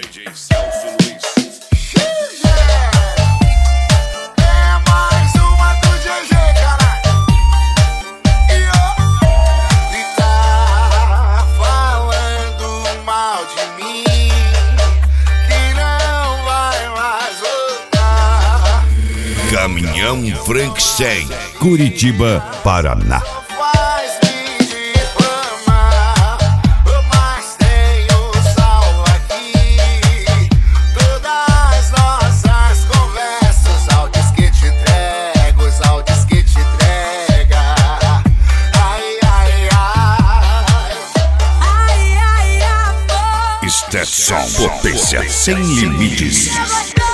DJ Celso Luiz. É mais uma do GG, caralho. E tá falando mal de mim, que não vai mais voltar. Caminhão Frankenstein, Curitiba, Paraná. Faz me difamar, mas tenho salvo aqui todas nossas conversas, áudios que te entrego, os áudios que te entrega. Ai, ai, ai. Ai, ai, amor. Stetson, potência sem limites.